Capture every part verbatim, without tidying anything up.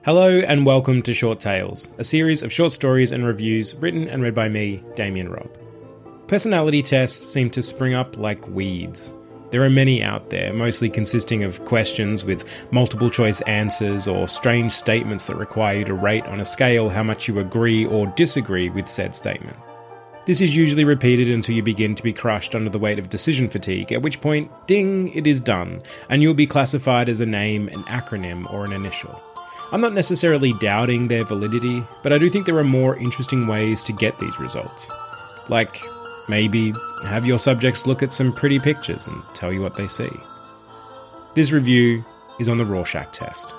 Hello and welcome to Short Tales, a series of short stories and reviews written and read by me, Damien Robb. Personality tests seem to spring up like weeds. There are many out there, mostly consisting of questions with multiple choice answers or strange statements that require you to rate on a scale how much you agree or disagree with said statement. This is usually repeated until you begin to be crushed under the weight of decision fatigue, at which point, ding, it is done, and you'll be classified as a name, an acronym, or an initial. I'm not necessarily doubting their validity, but I do think there are more interesting ways to get these results. Like, maybe have your subjects look at some pretty pictures and tell you what they see. This review is on the Rorschach test.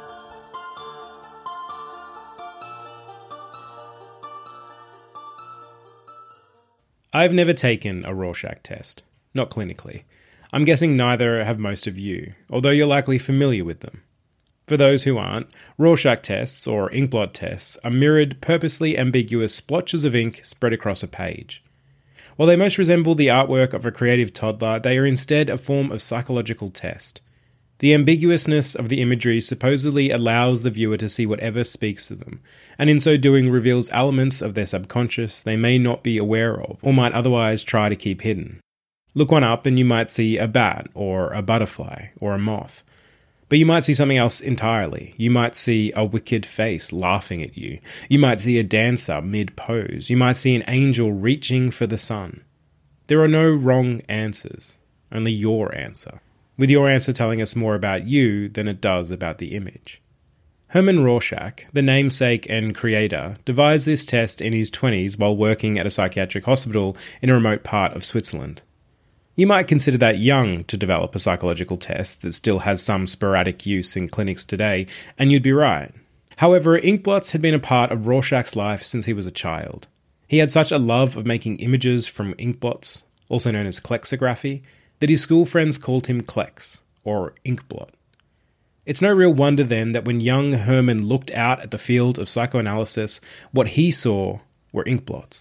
I've never taken a Rorschach test, not clinically. I'm guessing neither have most of you, although you're likely familiar with them. For those who aren't, Rorschach tests, or inkblot tests, are mirrored, purposely ambiguous splotches of ink spread across a page. While they most resemble the artwork of a creative toddler, they are instead a form of psychological test. The ambiguousness of the imagery supposedly allows the viewer to see whatever speaks to them, and in so doing reveals elements of their subconscious they may not be aware of, or might otherwise try to keep hidden. Look one up and you might see a bat, or a butterfly, or a moth. But you might see something else entirely. You might see a wicked face laughing at you. You might see a dancer mid-pose. You might see an angel reaching for the sun. There are no wrong answers, only your answer, with your answer telling us more about you than it does about the image. Hermann Rorschach, the namesake and creator, devised this test in his twenties while working at a psychiatric hospital in a remote part of Switzerland. You might consider that young to develop a psychological test that still has some sporadic use in clinics today, and you'd be right. However, inkblots had been a part of Rorschach's life since he was a child. He had such a love of making images from inkblots, also known as klexography, that his school friends called him Klex, or inkblot. It's no real wonder then that when young Hermann looked out at the field of psychoanalysis, what he saw were inkblots.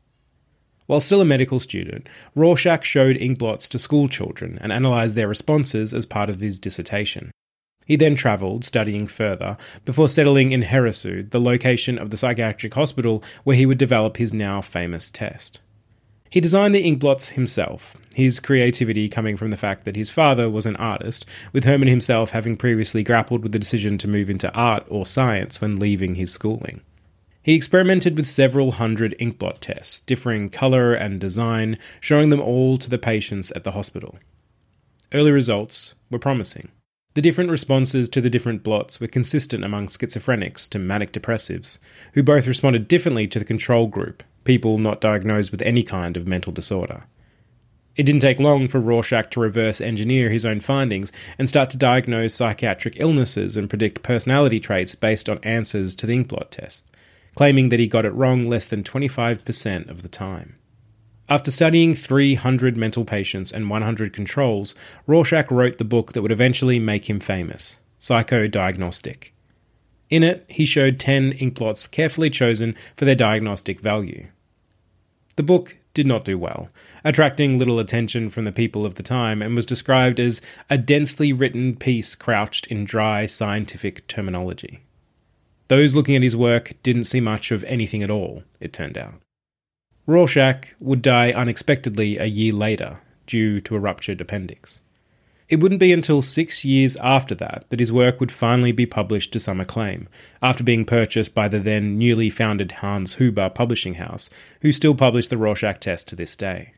While still a medical student, Rorschach showed inkblots to school children and analysed their responses as part of his dissertation. He then travelled, studying further, before settling in Herisu, the location of the psychiatric hospital where he would develop his now famous test. He designed the inkblots himself, his creativity coming from the fact that his father was an artist, with Hermann himself having previously grappled with the decision to move into art or science when leaving his schooling. He experimented with several hundred inkblot tests, differing colour and design, showing them all to the patients at the hospital. Early results were promising. The different responses to the different blots were consistent among schizophrenics to manic depressives, who both responded differently to the control group, people not diagnosed with any kind of mental disorder. It didn't take long for Rorschach to reverse engineer his own findings and start to diagnose psychiatric illnesses and predict personality traits based on answers to the inkblot test, claiming that he got it wrong less than twenty-five percent of the time. After studying three hundred mental patients and one hundred controls, Rorschach wrote the book that would eventually make him famous, Psychodiagnostic. In it, he showed ten inkblots carefully chosen for their diagnostic value. The book did not do well, attracting little attention from the people of the time, and was described as a densely written piece crouched in dry scientific terminology. Those looking at his work didn't see much of anything at all, it turned out. Rorschach would die unexpectedly a year later, due to a ruptured appendix. It wouldn't be until six years after that that his work would finally be published to some acclaim, after being purchased by the then newly founded Hans Huber publishing house, who still publish the Rorschach test to this day.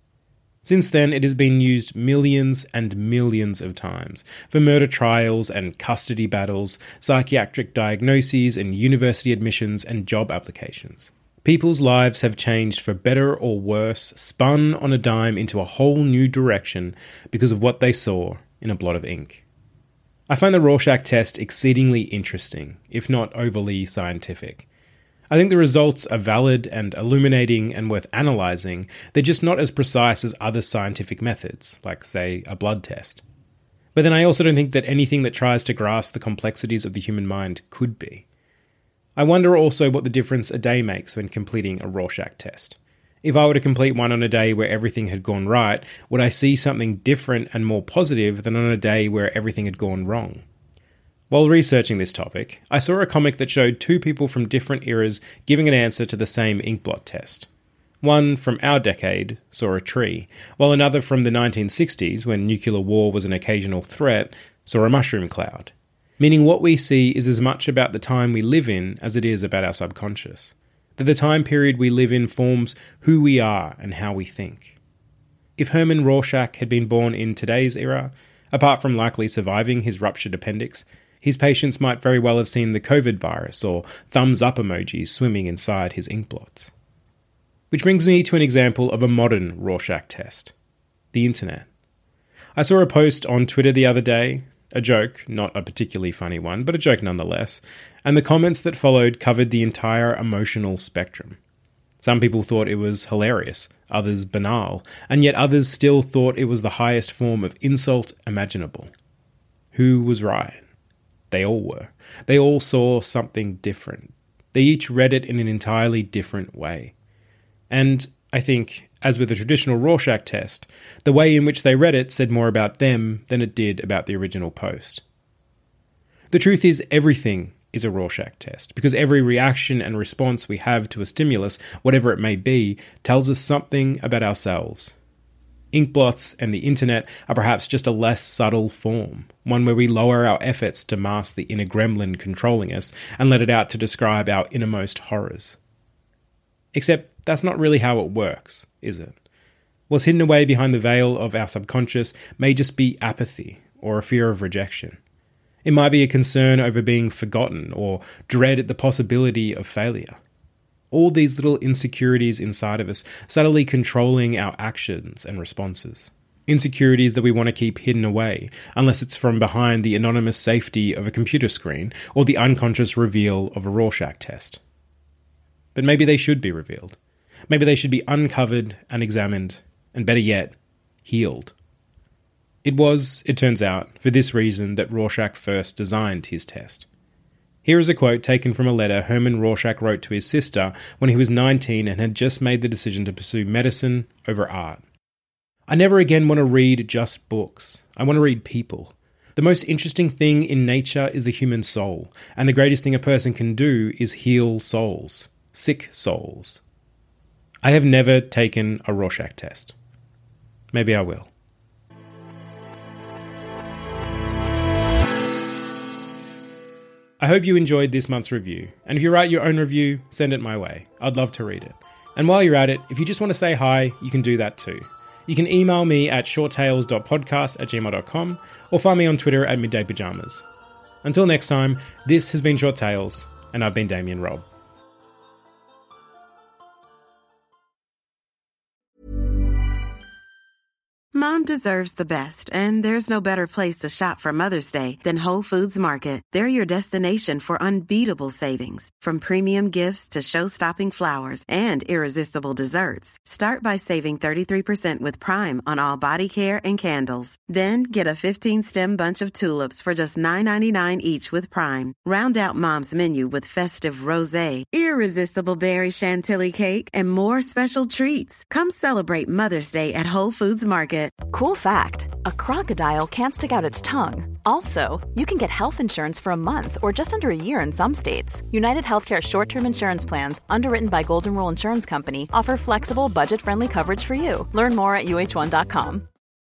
Since then, it has been used millions and millions of times for murder trials and custody battles, psychiatric diagnoses and university admissions and job applications. People's lives have changed for better or worse, spun on a dime into a whole new direction because of what they saw in a blot of ink. I find the Rorschach test exceedingly interesting, if not overly scientific. I think the results are valid and illuminating and worth analysing. They're just not as precise as other scientific methods, like, say, a blood test. But then I also don't think that anything that tries to grasp the complexities of the human mind could be. I wonder also what the difference a day makes when completing a Rorschach test. If I were to complete one on a day where everything had gone right, would I see something different and more positive than on a day where everything had gone wrong? While researching this topic, I saw a comic that showed two people from different eras giving an answer to the same inkblot test. One from our decade saw a tree, while another from the nineteen sixties, when nuclear war was an occasional threat, saw a mushroom cloud. Meaning what we see is as much about the time we live in as it is about our subconscious. That the time period we live in forms who we are and how we think. If Herman Rorschach had been born in today's era, apart from likely surviving his ruptured appendix, his patients might very well have seen the COVID virus or thumbs up emojis swimming inside his inkblots. Which brings me to an example of a modern Rorschach test. The internet. I saw a post on Twitter the other day, a joke, not a particularly funny one, but a joke nonetheless, and the comments that followed covered the entire emotional spectrum. Some people thought it was hilarious, others banal, and yet others still thought it was the highest form of insult imaginable. Who was right? They all were. They all saw something different. They each read it in an entirely different way. And I think, as with the traditional Rorschach test, the way in which they read it said more about them than it did about the original post. The truth is, everything is a Rorschach test, because every reaction and response we have to a stimulus, whatever it may be, tells us something about ourselves. Inkblots and the internet are perhaps just a less subtle form, one where we lower our efforts to mask the inner gremlin controlling us and let it out to describe our innermost horrors. Except that's not really how it works, is it? What's hidden away behind the veil of our subconscious may just be apathy or a fear of rejection. It might be a concern over being forgotten or dread at the possibility of failure. All these little insecurities inside of us subtly controlling our actions and responses. Insecurities that we want to keep hidden away, unless it's from behind the anonymous safety of a computer screen or the unconscious reveal of a Rorschach test. But maybe they should be revealed. Maybe they should be uncovered and examined, and better yet, healed. It was, it turns out, for this reason that Rorschach first designed his test. Here is a quote taken from a letter Herman Rorschach wrote to his sister when he was nineteen and had just made the decision to pursue medicine over art. I never again want to read just books. I want to read people. The most interesting thing in nature is the human soul, and the greatest thing a person can do is heal souls. Sick souls. I have never taken a Rorschach test. Maybe I will. I hope you enjoyed this month's review, and if you write your own review, send it my way. I'd love to read it. And while you're at it, if you just want to say hi, you can do that too. You can email me at shorttales dot podcast at gmail dot com or find me on Twitter at midday pajamas. Until next time, this has been Short Tales, and I've been Damien Robb. Mom deserves the best, and there's no better place to shop for Mother's Day than Whole Foods Market. They're your destination for unbeatable savings, from premium gifts to show-stopping flowers and irresistible desserts. Start by saving thirty-three percent with Prime on all body care and candles. Then get a fifteen-stem bunch of tulips for just nine ninety-nine each with Prime. Round out Mom's menu with festive rosé, irresistible berry chantilly cake, and more special treats. Come celebrate Mother's Day at Whole Foods Market. Cool fact, a crocodile can't stick out its tongue. Also, you can get health insurance for a month or just under a year in some states. United Healthcare short-term insurance plans, underwritten by Golden Rule Insurance Company, offer flexible, budget-friendly coverage for you. Learn more at U H one dot com.